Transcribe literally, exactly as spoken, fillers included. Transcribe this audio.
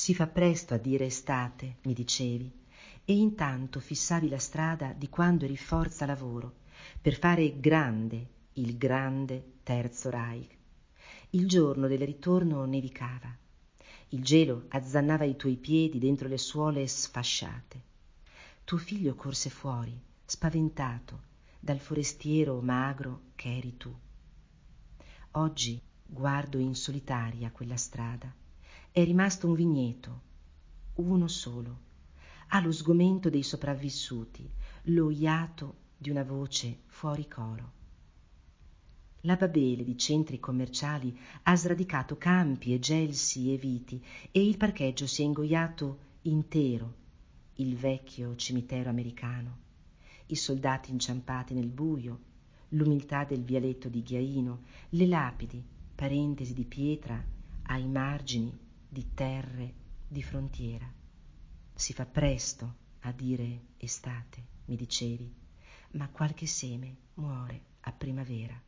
Si fa presto a dire estate, mi dicevi, e intanto fissavi la strada di quando eri forza lavoro, per fare grande il grande Terzo Reich. Il giorno del ritorno nevicava. Il gelo azzannava i tuoi piedi dentro le suole sfasciate. Tuo figlio corse fuori, spaventato, dal forestiero magro che eri tu. Oggi guardo in solitaria quella strada. È rimasto un vigneto, uno solo. Ha lo sgomento dei sopravvissuti, lo iato di una voce fuori coro. La Babele di centri commerciali ha sradicato campi e gelsi e viti e il parcheggio si è ingoiato intero, il vecchio cimitero americano, i soldati inciampati nel buio, l'umiltà del vialetto di Ghiaino, le lapidi, parentesi di pietra ai margini di terre di frontiera. Si fa presto a dire estate, mi dicevi, ma qualche seme muore a primavera.